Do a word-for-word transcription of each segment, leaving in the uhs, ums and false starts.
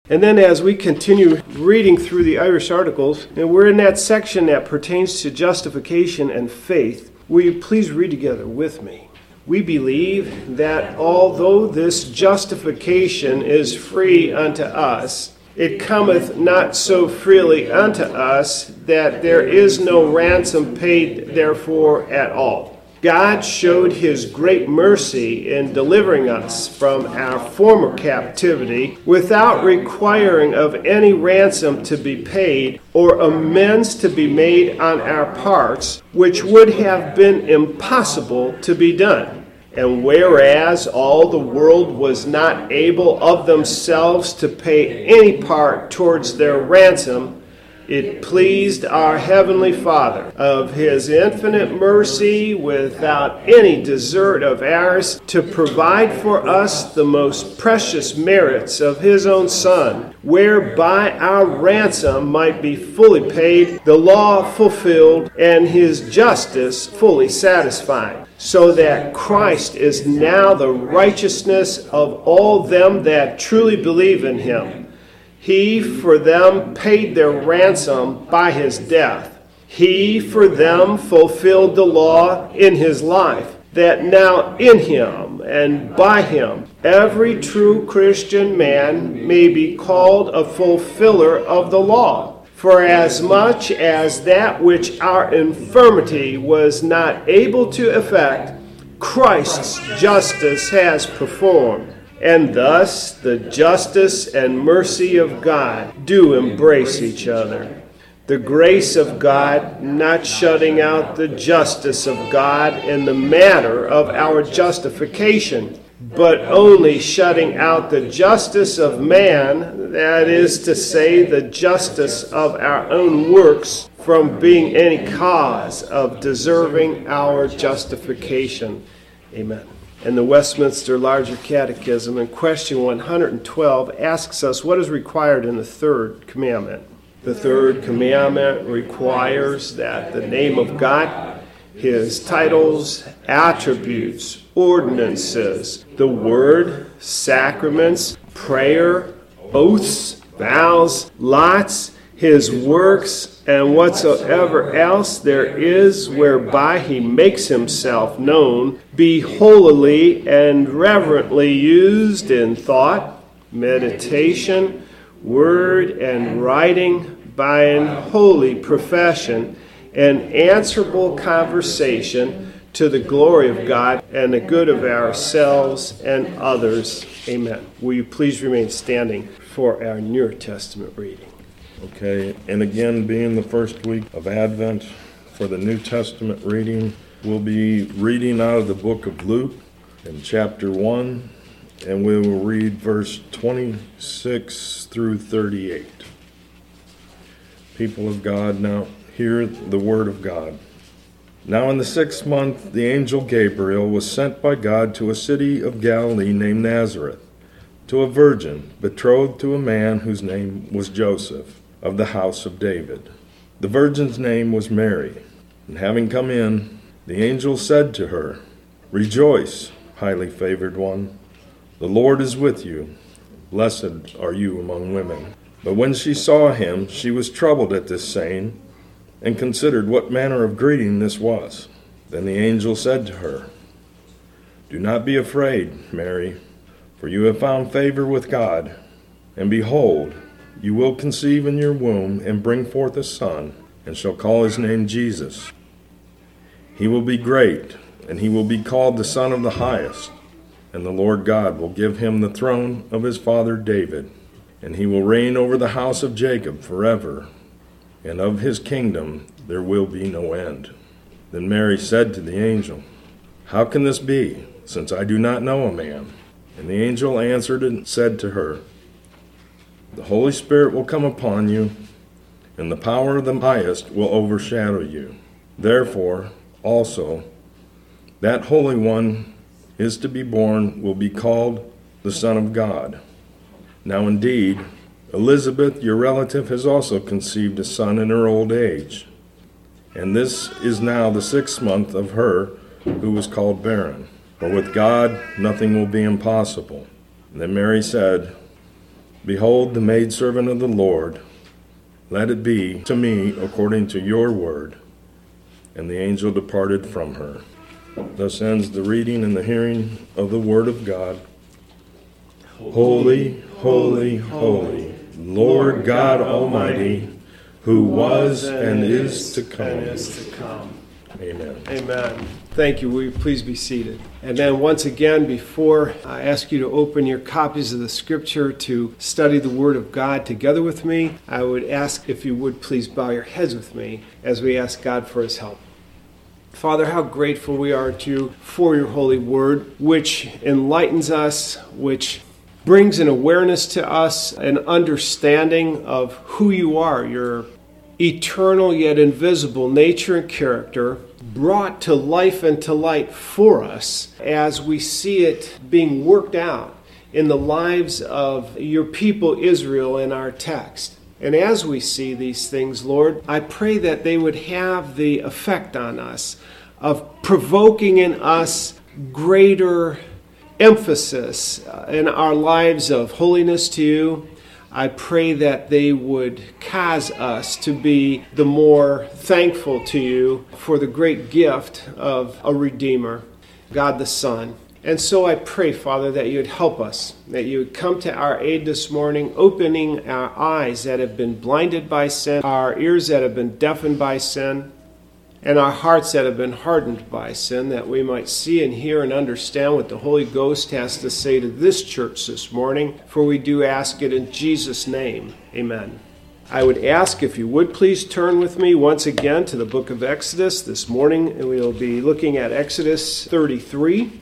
And then as we continue reading through the Irish Articles, and we're in that section that pertains to justification and faith, will you please read together with me? We believe that although this justification is free unto us, it cometh not so freely unto us that there is no ransom paid therefore at all. God showed his great mercy in delivering us from our former captivity without requiring of any ransom to be paid or amends to be made on our parts, which would have been impossible to be done. And whereas all the world was not able of themselves to pay any part towards their ransom, it pleased our Heavenly Father, of his infinite mercy, without any desert of ours, to provide for us the most precious merits of his own Son, whereby our ransom might be fully paid, the law fulfilled, and his justice fully satisfied, so that Christ is now the righteousness of all them that truly believe in him. He for them paid their ransom by his death. He for them fulfilled the law in his life, that now in him and by him every true Christian man may be called a fulfiller of the law. For as much as that which our infirmity was not able to effect, Christ's justice has performed. And thus the justice and mercy of God do embrace each other. The grace of God not shutting out the justice of God in the matter of our justification, but only shutting out the justice of man, that is to say, the justice of our own works, from being any cause of deserving our justification. Amen. And the Westminster Larger Catechism in question one hundred twelve asks us what is required in the third commandment. The third commandment requires that the name of God, his titles, attributes, ordinances, the word, sacraments, prayer, oaths, vows, lots, his works, and whatsoever else there is whereby he makes himself known, be holily and reverently used in thought, meditation, word, and writing, by an holy profession and answerable conversation to the glory of God and the good of ourselves and others. Amen. Will you please remain standing for our New Testament reading? Okay, and again, being the first week of Advent, for the New Testament reading, we'll be reading out of the book of Luke in chapter one, and we will read verse twenty-six through thirty-eight. People of God, now hear the word of God. Now in the sixth month, the angel Gabriel was sent by God to a city of Galilee named Nazareth, to a virgin betrothed to a man whose name was Joseph, of the house of David. The virgin's name was Mary. And having come in, the angel said to her, "Rejoice, highly favored one. The Lord is with you. Blessed are you among women." But when she saw him, she was troubled at this saying, and considered what manner of greeting this was. Then the angel said to her, "Do not be afraid, Mary, for you have found favor with God. And behold, you will conceive in your womb and bring forth a son, and shall call his name Jesus. He will be great, and he will be called the Son of the Highest. And the Lord God will give him the throne of his father David, and he will reign over the house of Jacob forever, and of his kingdom there will be no end." Then Mary said to the angel, "How can this be, since I do not know a man?" And the angel answered and said to her, "The Holy Spirit will come upon you, and the power of the Highest will overshadow you. Therefore, also, that Holy One is to be born will be called the Son of God. Now indeed, Elizabeth, your relative, has also conceived a son in her old age, and this is now the sixth month of her who was called barren. For with God nothing will be impossible." And then Mary said, Behold, the maidservant of the Lord, let it be to me according to your word. And the angel departed from her. Thus ends the reading and the hearing of the word of God. Holy, holy, holy, Lord God Almighty, who was and is to come. Amen. Amen. Thank you. Will you please be seated? And then once again, before I ask you to open your copies of the Scripture to study the Word of God together with me, I would ask if you would please bow your heads with me as we ask God for His help. Father, how grateful we are to you for your holy word, which enlightens us, which brings an awareness to us, an understanding of who you are, your eternal yet invisible nature and character, brought to life and to light for us as we see it being worked out in the lives of your people Israel in our text. And as we see these things, Lord, I pray that they would have the effect on us of provoking in us greater emphasis in our lives of holiness to you. I pray that they would cause us to be the more thankful to you for the great gift of a Redeemer, God the Son. And so I pray, Father, that you would help us, that you would come to our aid this morning, opening our eyes that have been blinded by sin, our ears that have been deafened by sin, and our hearts that have been hardened by sin, that we might see and hear and understand what the Holy Ghost has to say to this church this morning, for we do ask it in Jesus' name. Amen. I would ask if you would please turn with me once again to the book of Exodus. This morning we will be looking at Exodus thirty-three.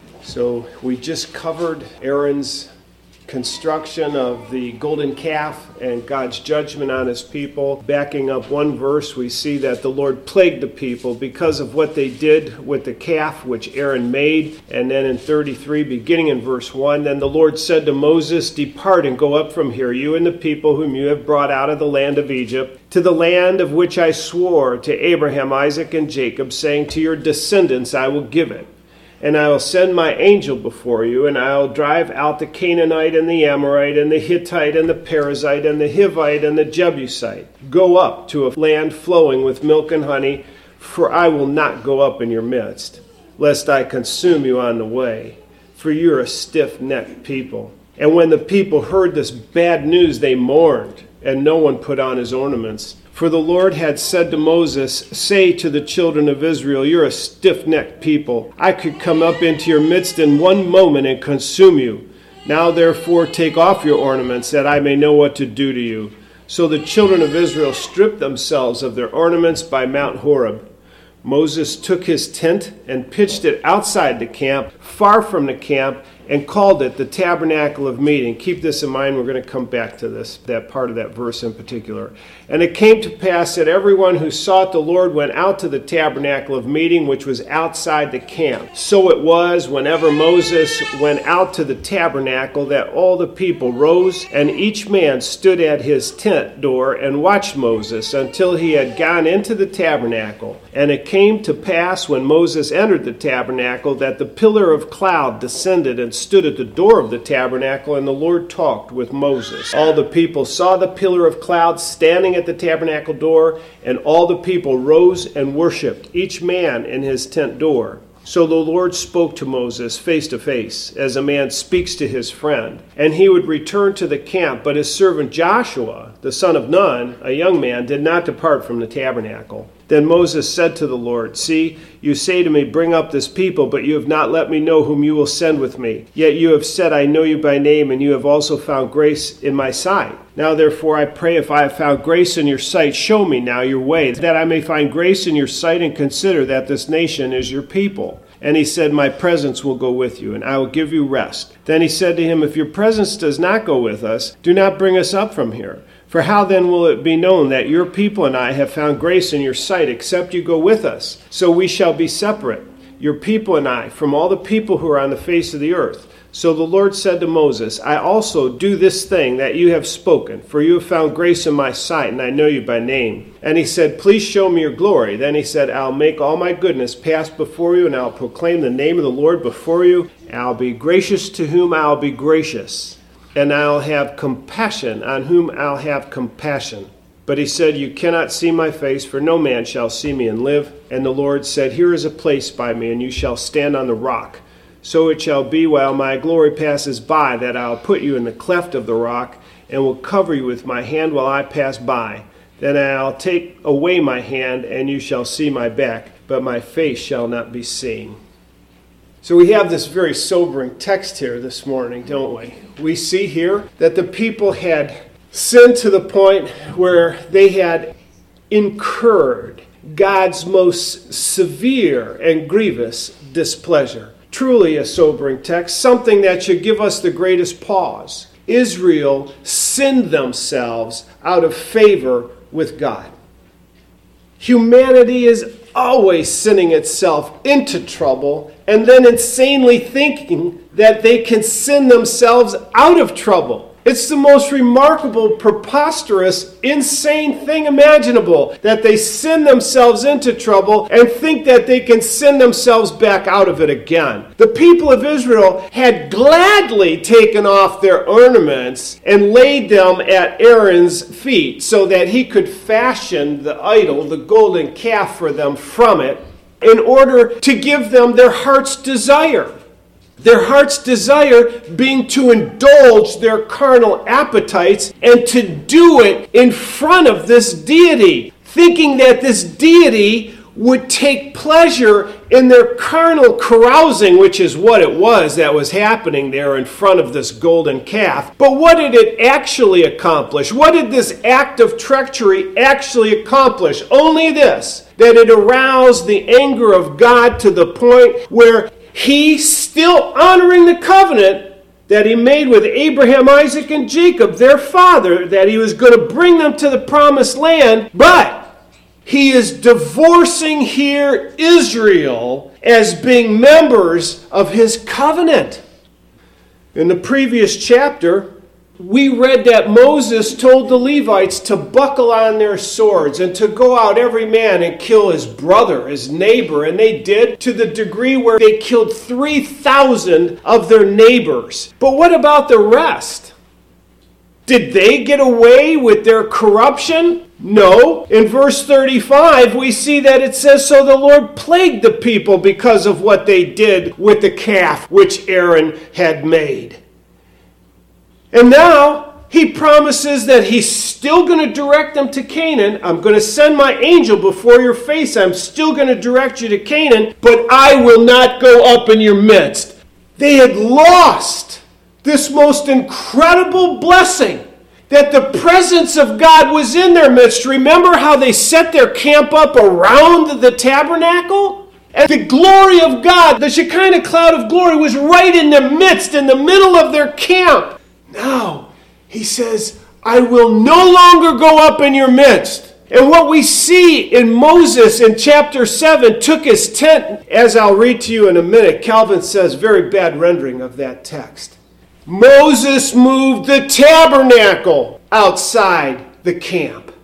So we just covered Aaron's construction of the golden calf and God's judgment on his people. Backing up one verse, we see that the Lord plagued the people because of what they did with the calf which Aaron made. And then in thirty-three, beginning in verse one, then the Lord said to Moses, depart and go up from here, you and the people whom you have brought out of the land of Egypt, to the land of which I swore to Abraham, Isaac, and Jacob, saying, to your descendants I will give it. And I will send my angel before you, and I will drive out the Canaanite and the Amorite and the Hittite and the Perizzite and the Hivite and the Jebusite. Go up to a land flowing with milk and honey, for I will not go up in your midst, lest I consume you on the way, for you are a stiff-necked people. And when the people heard this bad news, they mourned, and no one put on his ornaments. For the Lord had said to Moses, say to the children of Israel, you're a stiff-necked people. I could come up into your midst in one moment and consume you. Now therefore take off your ornaments, that I may know what to do to you. So the children of Israel stripped themselves of their ornaments by Mount Horeb. Moses took his tent and pitched it outside the camp, far from the camp, and called it the tabernacle of meeting. Keep this in mind. We're going to come back to this, that part of that verse in particular. And it came to pass that everyone who sought the Lord went out to the tabernacle of meeting, which was outside the camp. So it was whenever Moses went out to the tabernacle that all the people rose, and each man stood at his tent door and watched Moses until he had gone into the tabernacle. And it came to pass when Moses entered the tabernacle that the pillar of cloud descended and stood at the door of the tabernacle, and the Lord talked with Moses. All the people saw the pillar of cloud standing at the tabernacle door, and all the people rose and worshipped, each man in his tent door. So the Lord spoke to Moses face to face, as a man speaks to his friend. And he would return to the camp, but his servant Joshua, the son of Nun, a young man, did not depart from the tabernacle. Then Moses said to the Lord, see, you say to me, bring up this people, but you have not let me know whom you will send with me. Yet you have said, I know you by name, and you have also found grace in my sight. Now therefore I pray, if I have found grace in your sight, show me now your way, that I may find grace in your sight and consider that this nation is your people. And he said, my presence will go with you, and I will give you rest. Then he said to him, if your presence does not go with us, do not bring us up from here. For how then will it be known that your people and I have found grace in your sight, except you go with us? So we shall be separate, your people and I, from all the people who are on the face of the earth. So the Lord said to Moses, I also do this thing that you have spoken, for you have found grace in my sight, and I know you by name. And he said, please show me your glory. Then he said, I'll make all my goodness pass before you, and I'll proclaim the name of the Lord before you. And I'll be gracious to whom I'll be gracious, and I'll have compassion on whom I'll have compassion. But he said, you cannot see my face, for no man shall see me and live. And the Lord said, here is a place by me, and you shall stand on the rock. So it shall be while my glory passes by, that I'll put you in the cleft of the rock, and will cover you with my hand while I pass by. Then I'll take away my hand, and you shall see my back, but my face shall not be seen. So we have this very sobering text here this morning, don't we? We see here that the people had sinned to the point where they had incurred God's most severe and grievous displeasure. Truly a sobering text, something that should give us the greatest pause. Israel sinned themselves out of favor with God. Humanity is always sinning itself into trouble and then insanely thinking that they can sin themselves out of trouble. It's the most remarkable, preposterous, insane thing imaginable that they sin themselves into trouble and think that they can sin themselves back out of it again. The people of Israel had gladly taken off their ornaments and laid them at Aaron's feet so that he could fashion the idol, the golden calf, for them from it in order to give them their heart's desire. Their heart's desire being to indulge their carnal appetites and to do it in front of this deity, thinking that this deity would take pleasure in their carnal carousing, which is what it was that was happening there in front of this golden calf. But what did it actually accomplish? What did this act of treachery actually accomplish? Only this, that it aroused the anger of God to the point where he, still honoring the covenant that he made with Abraham, Isaac, and Jacob, their father, that he was going to bring them to the promised land, but he is divorcing here Israel as being members of his covenant. In the previous chapter, we read that Moses told the Levites to buckle on their swords and to go out every man and kill his brother, his neighbor. And they did, to the degree where they killed three thousand of their neighbors. But what about the rest? Did they get away with their corruption? No. In verse thirty-five, we see that it says, so the Lord plagued the people because of what they did with the calf which Aaron had made. And now he promises that he's still going to direct them to Canaan. I'm going to send my angel before your face. I'm still going to direct you to Canaan, but I will not go up in your midst. They had lost this most incredible blessing, that the presence of God was in their midst. Remember how they set their camp up around the tabernacle? And the glory of God, the Shekinah cloud of glory, was right in the midst, in the middle of their camp. Now, he says, I will no longer go up in your midst. And what we see in Moses in chapter seven took his tent, as I'll read to you in a minute. Calvin says, very bad rendering of that text. Moses moved the tabernacle outside the camp.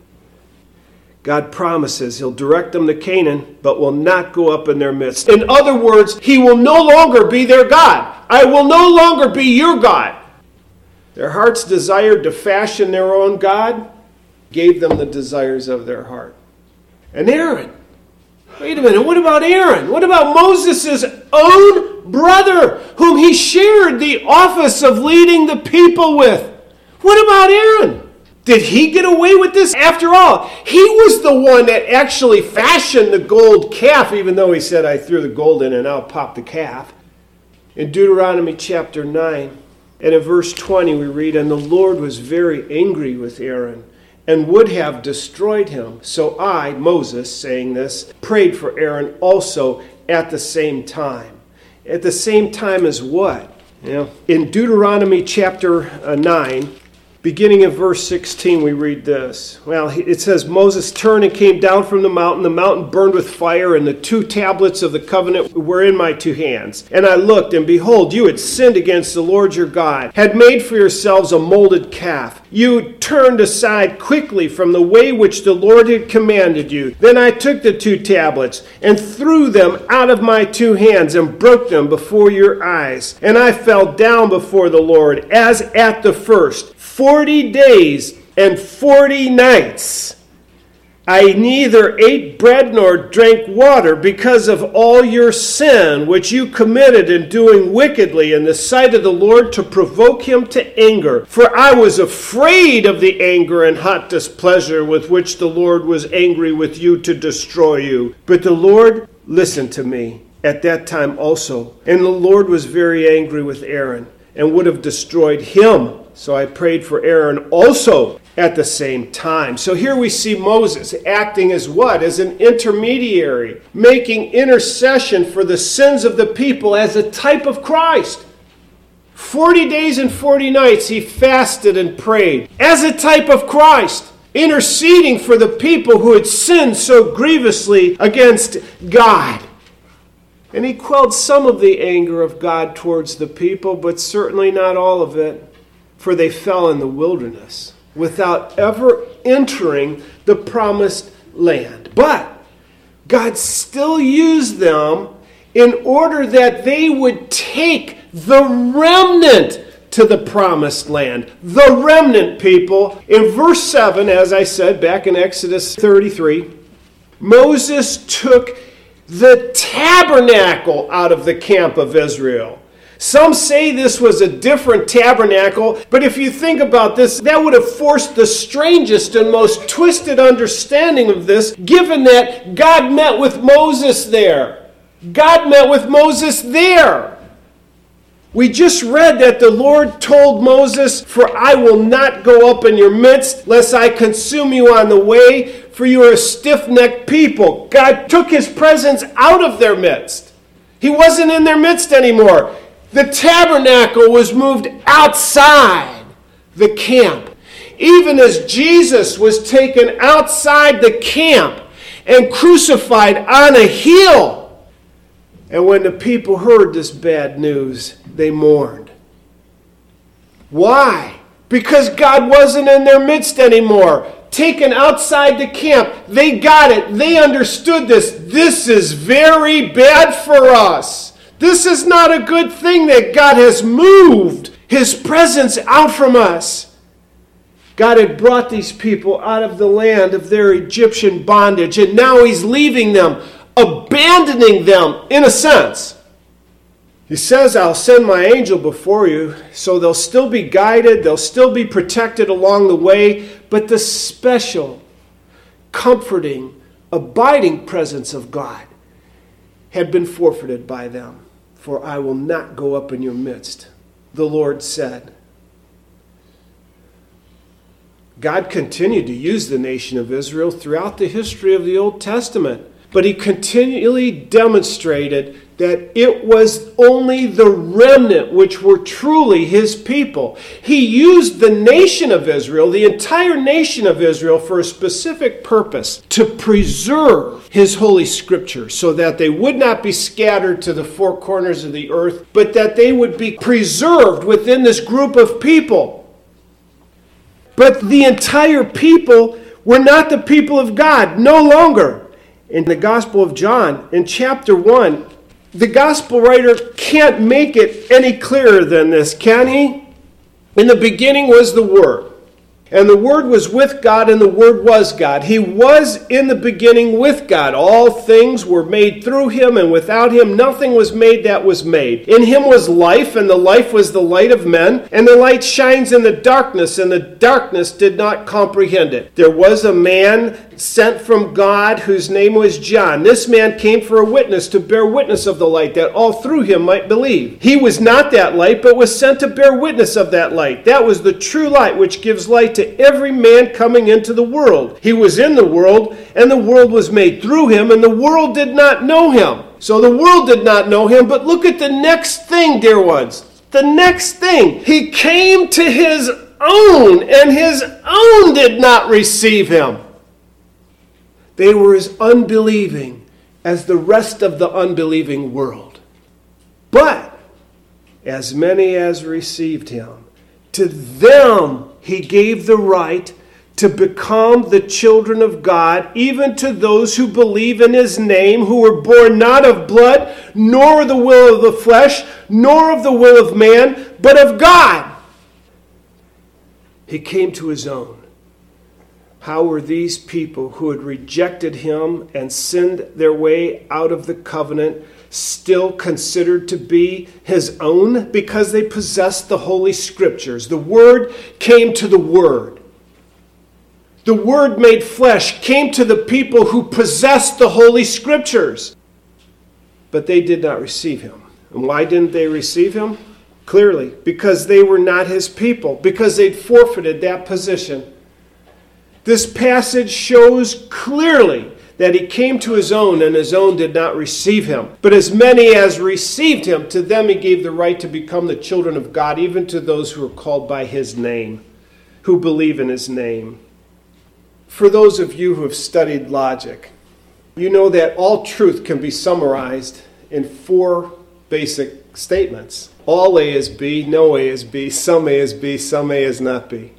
God promises he'll direct them to Canaan, but will not go up in their midst. In other words, he will no longer be their God. I will no longer be your God. Their hearts desired to fashion their own God, gave them the desires of their heart. And Aaron, wait a minute, what about Aaron? What about Moses' own brother, whom he shared the office of leading the people with? What about Aaron? Did he get away with this? After all, he was the one that actually fashioned the gold calf, even though he said, I threw the gold in and I'll pop the calf. In Deuteronomy chapter nine, and in verse twenty we read, and the Lord was very angry with Aaron and would have destroyed him. So I, Moses, saying this, prayed for Aaron also at the same time. At the same time as what? You know, in Deuteronomy chapter nine, Beginning in verse sixteen, we read this. Well, it says, Moses turned and came down from the mountain. The mountain burned with fire, and the two tablets of the covenant were in my two hands. And I looked, and behold, you had sinned against the Lord your God, had made for yourselves a molded calf. You turned aside quickly from the way which the Lord had commanded you. Then I took the two tablets and threw them out of my two hands and broke them before your eyes. And I fell down before the Lord as at the first. Forty days and forty nights I neither ate bread nor drank water because of all your sin which you committed in doing wickedly in the sight of the Lord to provoke him to anger. For I was afraid of the anger and hot displeasure with which the Lord was angry with you to destroy you. But the Lord listened to me at that time also. And the Lord was very angry with Aaron and would have destroyed him. So I prayed for Aaron also at the same time. So here we see Moses acting as what? As an intermediary, making intercession for the sins of the people as a type of Christ. Forty days and forty nights he fasted and prayed as a type of Christ, interceding for the people who had sinned so grievously against God. And he quelled some of the anger of God towards the people, but certainly not all of it. For they fell in the wilderness without ever entering the promised land. But God still used them in order that they would take the remnant to the promised land. The remnant, people. In verse seven, as I said back in Exodus thirty-three, Moses took the tabernacle out of the camp of Israel. Some say this was a different tabernacle, but if you think about this, that would have forced the strangest and most twisted understanding of this, given that God met with Moses there. God met with Moses there. We just read that the Lord told Moses, "For I will not go up in your midst, lest I consume you on the way, for you are a stiff-necked people." God took his presence out of their midst. He wasn't in their midst anymore. The tabernacle was moved outside the camp. Even as Jesus was taken outside the camp and crucified on a hill. And when the people heard this bad news, they mourned. Why? Because God wasn't in their midst anymore. Taken outside the camp. They got it. They understood this. This is very bad for us. This is not a good thing that God has moved his presence out from us. God had brought these people out of the land of their Egyptian bondage, and now he's leaving them, abandoning them in a sense. He says, "I'll send my angel before you," so they'll still be guided, they'll still be protected along the way, but the special, comforting, abiding presence of God had been forfeited by them. "For I will not go up in your midst," the Lord said. God continued to use the nation of Israel throughout the history of the Old Testament, but he continually demonstrated that it was only the remnant which were truly his people. He used the nation of Israel, the entire nation of Israel, for a specific purpose, to preserve his holy scripture so that they would not be scattered to the four corners of the earth, but that they would be preserved within this group of people. But the entire people were not the people of God, no longer. In the Gospel of John, in chapter one, the gospel writer can't make it any clearer than this, can he? In the beginning was the Word, and the Word was with God, and the Word was God. He was in the beginning with God. All things were made through him, and without him nothing was made that was made. In him was life, and the life was the light of men, and the light shines in the darkness, and the darkness did not comprehend it. There was a man sent from God whose name was John. This man came for a witness, to bear witness of the light, that all through him might believe. He was not that light, but was sent to bear witness of that light. That was the true light, which gives light to every man coming into the world. He was in the world, and the world was made through him, and the world did not know him. So the world did not know him, but look at the next thing, dear ones. The next thing. He came to his own, and his own did not receive him. They were as unbelieving as the rest of the unbelieving world. But as many as received him, to them he gave the right to become the children of God, even to those who believe in his name, who were born not of blood, nor of the will of the flesh, nor of the will of man, but of God. He came to his own. How were these people who had rejected him and sinned their way out of the covenant still considered to be his own? Because they possessed the Holy Scriptures. The Word came to the Word. The Word made flesh came to the people who possessed the Holy Scriptures. But they did not receive him. And why didn't they receive him? Clearly, because they were not his people, because they'd forfeited that position. This passage shows clearly that he came to his own, and his own did not receive him. But as many as received him, to them he gave the right to become the children of God, even to those who are called by his name, who believe in his name. For those of you who have studied logic, you know that all truth can be summarized in four basic statements. All A is B, no A is B, some A is B, some A is not B.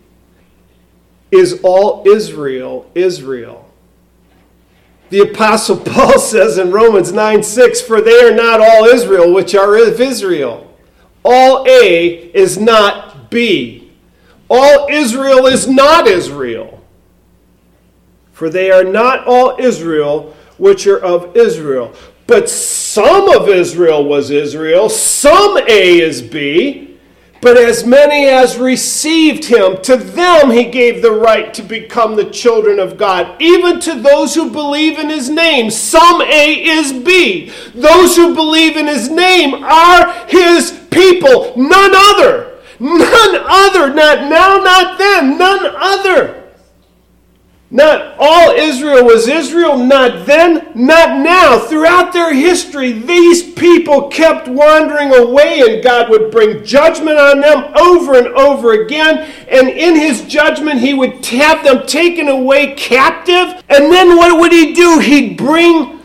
Is all Israel Israel? The Apostle Paul says in Romans nine six, for they are not all Israel which are of Israel. All A is not B. All Israel is not Israel. For they are not all Israel which are of Israel. But some of Israel was Israel, some A is B. But as many as received him, to them he gave the right to become the children of God, even to those who believe in his name. Some A is B. Those who believe in his name are his people, none other. None other, not now, not then, none other. Not all Israel was Israel, not then, not now. Throughout their history, these people kept wandering away, and God would bring judgment on them over and over again. And in his judgment, he would have them taken away captive. And then what would he do? He'd bring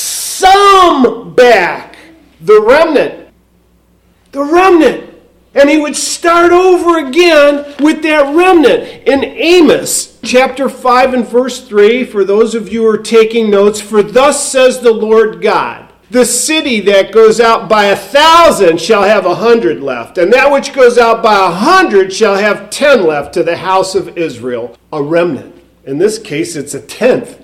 some back. The remnant. The remnant. And he would start over again with that remnant. In Amos chapter five and verse three, for those of you who are taking notes, for thus says the Lord God, the city that goes out by a thousand shall have a hundred left, and that which goes out by a hundred shall have ten left to the house of Israel. A remnant. In this case, it's a tenth.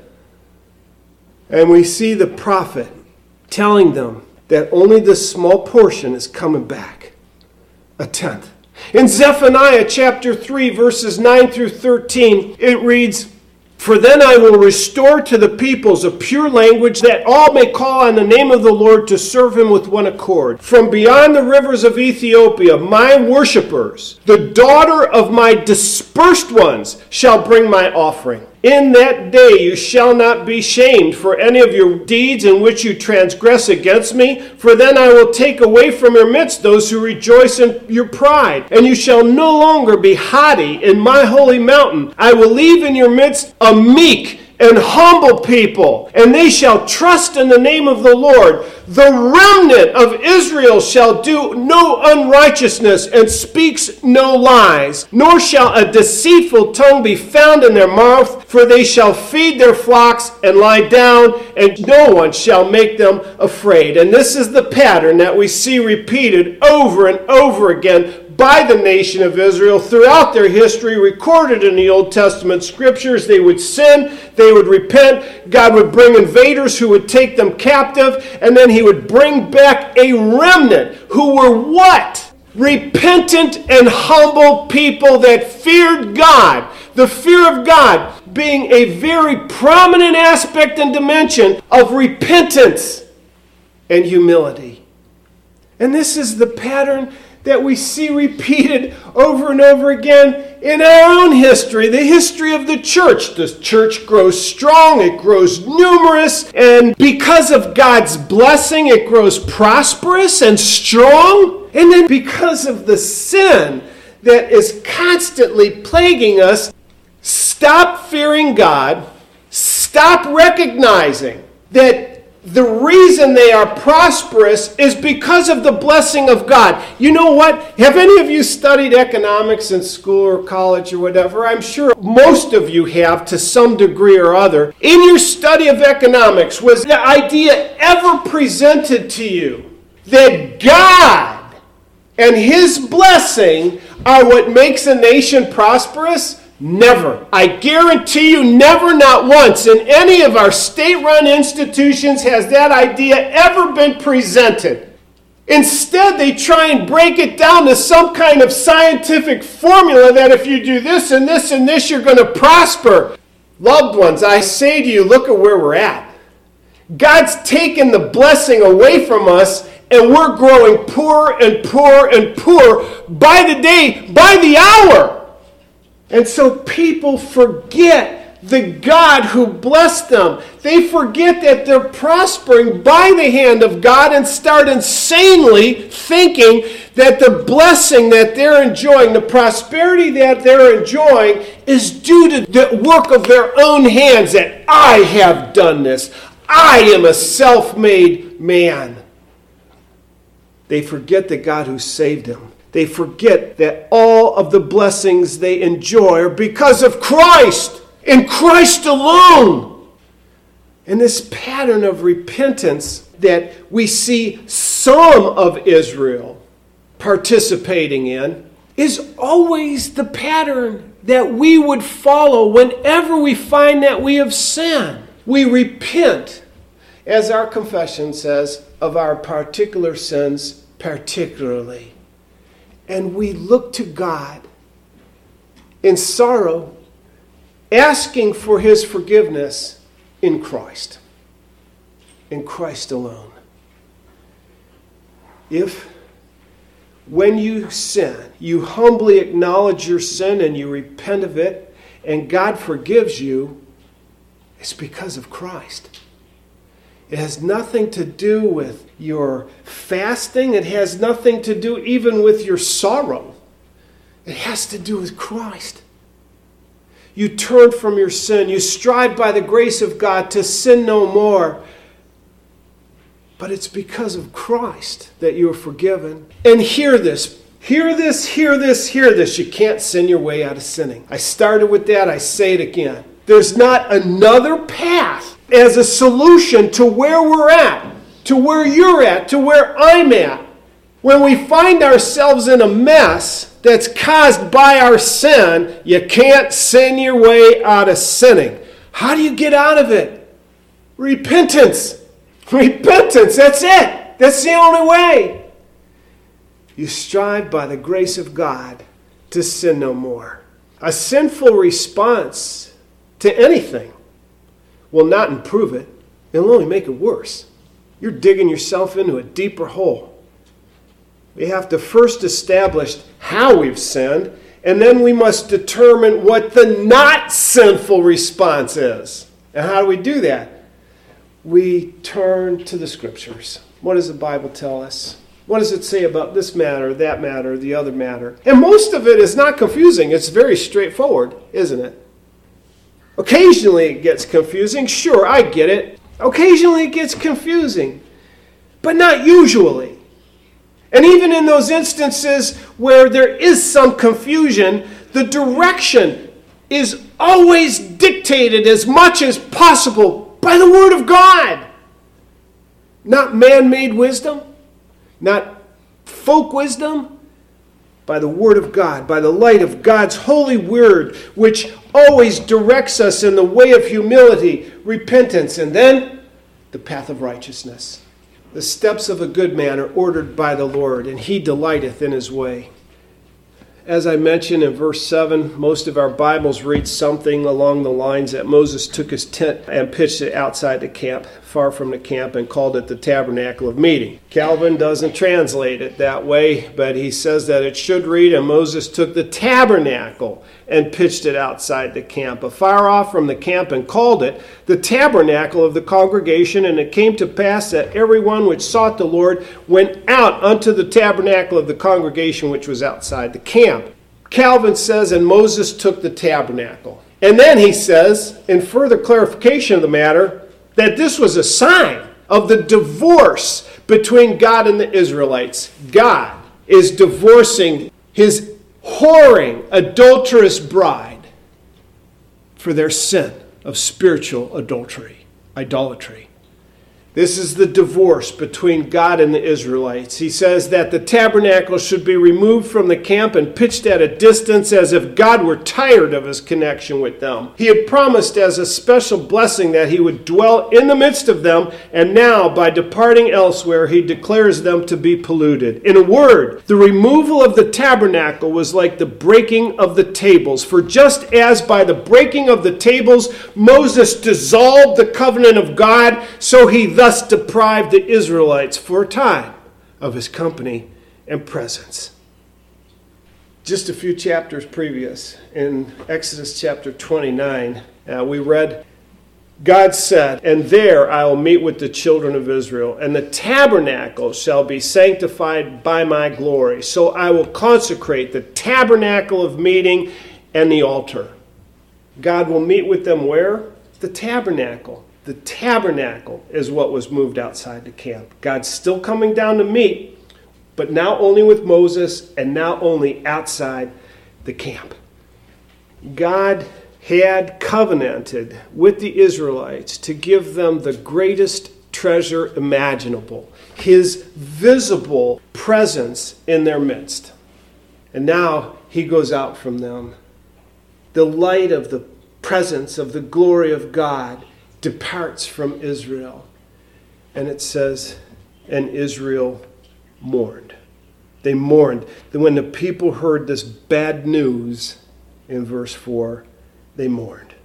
And we see the prophet telling them that only this small portion is coming back. A tenth. In Zephaniah chapter three, verses nine through thirteen, it reads, for then I will restore to the peoples a pure language, that all may call on the name of the Lord to serve him with one accord. From beyond the rivers of Ethiopia, my worshipers, the daughter of my dispersed ones, shall bring my offering. In that day you shall not be shamed for any of your deeds in which you transgress against me, for then I will take away from your midst those who rejoice in your pride, and you shall no longer be haughty in my holy mountain. I will leave in your midst a meek and humble people, and they shall trust in the name of the Lord. The remnant of Israel shall do no unrighteousness and speaks no lies, nor shall a deceitful tongue be found in their mouth, for they shall feed their flocks and lie down, and no one shall make them afraid. And this is the pattern that we see repeated over and over again by the nation of Israel throughout their history, recorded in the Old Testament scriptures. They would sin, they would repent, God would bring invaders who would take them captive, and then he would bring back a remnant who were what? Repentant and humble people that feared God. The fear of God being a very prominent aspect and dimension of repentance and humility. And this is the pattern that we see repeated over and over again in our own history, the history of the church. The church grows strong, it grows numerous, and because of God's blessing, it grows prosperous and strong. And then because of the sin that is constantly plaguing us. Stop fearing God. Stop recognizing that the reason they are prosperous is because of the blessing of God. You know what? Have any of you studied economics in school or college or whatever? I'm sure most of you have to some degree or other. In your study of economics, was the idea ever presented to you that God and His blessing are what makes a nation prosperous? Never. I guarantee you, never, not once, in any of our state-run institutions has that idea ever been presented. Instead, they try and break it down to some kind of scientific formula that if you do this and this and this, you're going to prosper. Loved ones, I say to you, look at where we're at. God's taken the blessing away from us, and we're growing poorer and poorer and poorer by the day, by the hour. And so people forget the God who blessed them. They forget that they're prospering by the hand of God and start insanely thinking that the blessing that they're enjoying, the prosperity that they're enjoying, is due to the work of their own hands, that I have done this. I am a self-made man. They forget the God who saved them. They forget that all of the blessings they enjoy are because of Christ, and Christ alone. And this pattern of repentance that we see some of Israel participating in is always the pattern that we would follow whenever we find that we have sinned. We repent, as our confession says, of our particular sins particularly. And we look to God in sorrow, asking for His forgiveness in Christ. In Christ alone. If, when you sin, you humbly acknowledge your sin and you repent of it, and God forgives you, it's because of Christ. It has nothing to do with your fasting. It has nothing to do even with your sorrow. It has to do with Christ. You turn from your sin. You strive by the grace of God to sin no more. But it's because of Christ that you are forgiven. And hear this. Hear this, hear this, hear this. You can't sin your way out of sinning. I started with that. I say it again. There's not another path as a solution to where we're at, to where you're at, to where I'm at. When we find ourselves in a mess that's caused by our sin, you can't sin your way out of sinning. How do you get out of it? Repentance. Repentance, that's it. That's the only way. You strive by the grace of God to sin no more. A sinful response to anything will not improve it. It'll only make it worse. You're digging yourself into a deeper hole. We have to first establish how we've sinned, and then we must determine what the not sinful response is. And how do we do that? We turn to the Scriptures. What does the Bible tell us? What does it say about this matter, that matter, the other matter? And most of it is not confusing. It's very straightforward, isn't it? Occasionally it gets confusing. Sure, I get it. Occasionally it gets confusing. But not usually. And even in those instances where there is some confusion, the direction is always dictated as much as possible by the Word of God. Not man-made wisdom, not folk wisdom, by the Word of God, by the light of God's holy Word, which always directs us in the way of humility, repentance, and then the path of righteousness. The steps of a good man are ordered by the Lord, and He delighteth in His way. As I mentioned in verse seven, most of our Bibles read something along the lines that Moses took his tent and pitched it outside the camp, far from the camp, and called it the tabernacle of meeting. Calvin doesn't translate it that way, but he says that it should read, and Moses took the tabernacle and pitched it outside the camp, afar off from the camp, and called it the tabernacle of the congregation. And it came to pass that everyone which sought the Lord went out unto the tabernacle of the congregation which was outside the camp. Calvin says, and Moses took the tabernacle. And then he says, in further clarification of the matter, that this was a sign of the divorce between God and the Israelites. God is divorcing his whoring, adulterous bride for their sin of spiritual adultery, idolatry. This is the divorce between God and the Israelites. He says that the tabernacle should be removed from the camp and pitched at a distance as if God were tired of his connection with them. He had promised as a special blessing that he would dwell in the midst of them, and now by departing elsewhere he declares them to be polluted. In a word, the removal of the tabernacle was like the breaking of the tables. For just as by the breaking of the tables Moses dissolved the covenant of God, so he thus Thus deprived the Israelites for a time of his company and presence. Just a few chapters previous, in Exodus chapter twenty-nine, uh, we read, God said, "And there I will meet with the children of Israel, and the tabernacle shall be sanctified by my glory. So I will consecrate the tabernacle of meeting and the altar." God will meet with them where? The tabernacle. The tabernacle is what was moved outside the camp. God's still coming down to meet, but now only with Moses and now only outside the camp. God had covenanted with the Israelites to give them the greatest treasure imaginable, his visible presence in their midst. And now he goes out from them. The light of the presence of the glory of God departs from Israel. And it says, and Israel mourned. They mourned. Then when the people heard this bad news, in verse four, they mourned.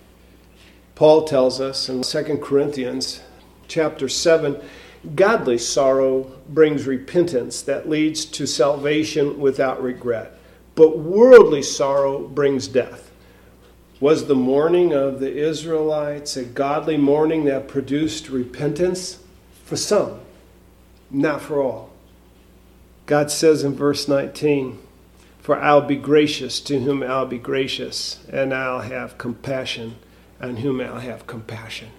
Paul tells us in Second Corinthians chapter seven, godly sorrow brings repentance that leads to salvation without regret. But worldly sorrow brings death. Was the mourning of the Israelites a godly mourning that produced repentance? For some, not for all. God says in verse nineteen, "For I'll be gracious to whom I'll be gracious, and I'll have compassion on whom I'll have compassion."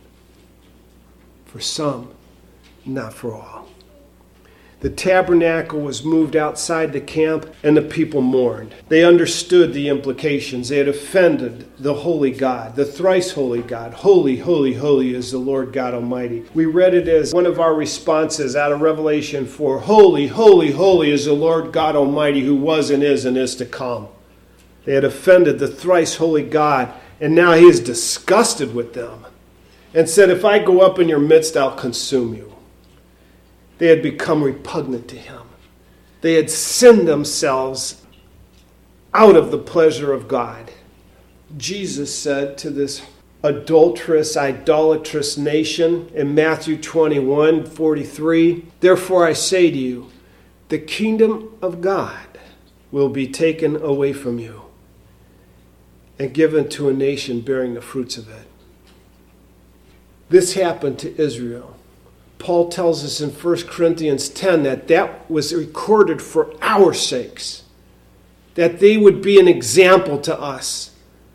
For some, not for all. The tabernacle was moved outside the camp, and the people mourned. They understood the implications. They had offended the holy God, the thrice holy God. Holy, holy, holy is the Lord God Almighty. We read it as one of our responses out of Revelation four. Holy, holy, holy is the Lord God Almighty, who was and is and is to come. They had offended the thrice holy God, and now he is disgusted with them and said, "If I go up in your midst, I'll consume you." They had become repugnant to him. They had sinned themselves out of the pleasure of God. Jesus said to this adulterous, idolatrous nation in Matthew twenty-one forty-three, "Therefore I say to you, the kingdom of God will be taken away from you and given to a nation bearing the fruits of it." This happened to Israel. Paul tells us in First Corinthians ten that that was recorded for our sakes, that they would be an example to us,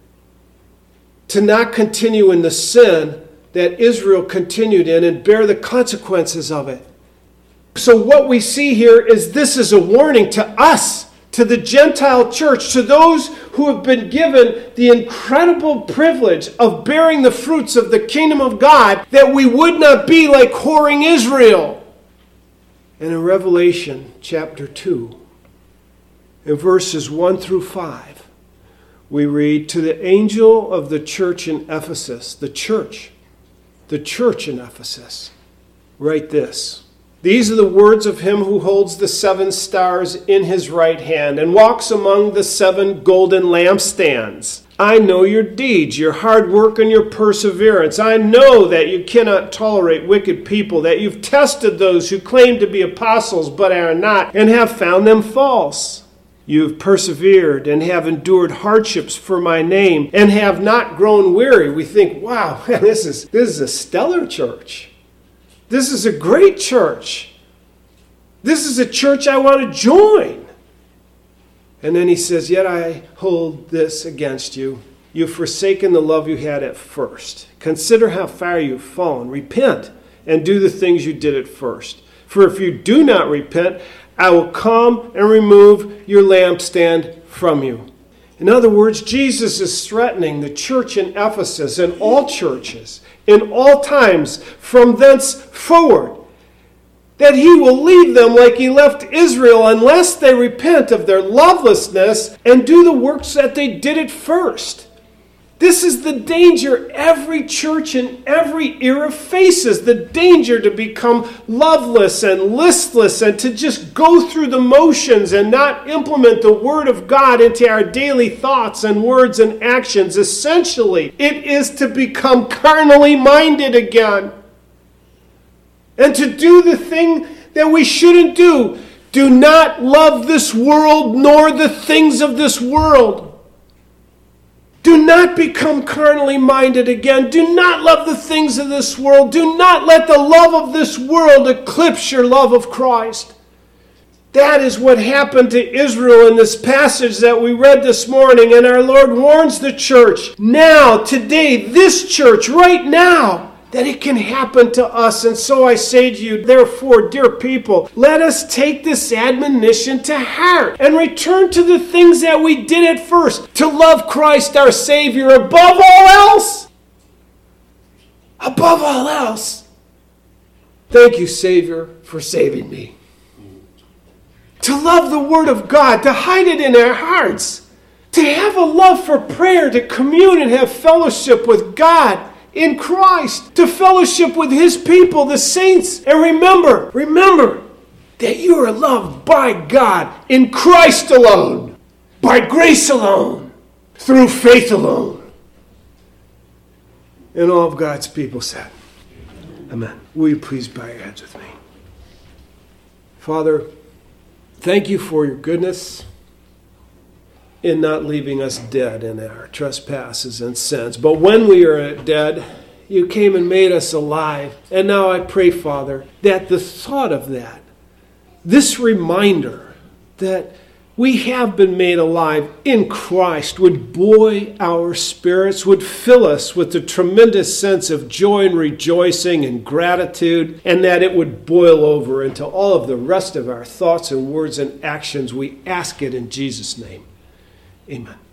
to not continue in the sin that Israel continued in and bear the consequences of it. So what we see here is this is a warning to us, to the Gentile church, to those who have been given the incredible privilege of bearing the fruits of the kingdom of God, that we would not be like whoring Israel. And in Revelation chapter two, in verses one through five, we read, "To the angel of the church in Ephesus," the church, the church in Ephesus, write this: "These are the words of him who holds the seven stars in his right hand and walks among the seven golden lampstands. I know your deeds, your hard work, and your perseverance. I know that you cannot tolerate wicked people, that you've tested those who claim to be apostles but are not, and have found them false. You have persevered and have endured hardships for my name and have not grown weary." We think, wow, this is, this is a stellar church. This is a great church. This is a church I want to join. And then he says, yet I hold this against you. You've forsaken the love you had at first. Consider how far you've fallen. Repent and do the things you did at first. For if you do not repent, I will come and remove your lampstand from you. In other words, Jesus is threatening the church in Ephesus and all churches in all times from thence forward, that he will leave them like he left Israel unless they repent of their lovelessness and do the works that they did at first. This is the danger every church in every era faces, the danger to become loveless and listless and to just go through the motions and not implement the Word of God into our daily thoughts and words and actions. Essentially, it is to become carnally minded again and to do the thing that we shouldn't do. Do not love this world nor the things of this world. Do not become carnally minded again. Do not love the things of this world. Do not let the love of this world eclipse your love of Christ. That is what happened to Israel in this passage that we read this morning. And our Lord warns the church now, today, this church, right now, that it can happen to us. And so I say to you, therefore, dear people, let us take this admonition to heart and return to the things that we did at first, to love Christ our Savior above all else. Above all else. Thank you, Savior, for saving me. To love the Word of God, to hide it in our hearts, to have a love for prayer, to commune and have fellowship with God in Christ, to fellowship with His people, the saints. And remember, remember that you are loved by God in Christ alone, by grace alone, through faith alone. And all of God's people said, amen. Will you please bow your heads with me? Father, thank you for your goodness in not leaving us dead in our trespasses and sins. But when we are dead, you came and made us alive. And now I pray, Father, that the thought of that, this reminder that we have been made alive in Christ, would buoy our spirits, would fill us with the tremendous sense of joy and rejoicing and gratitude, and that it would boil over into all of the rest of our thoughts and words and actions. We ask it in Jesus' name. Amen.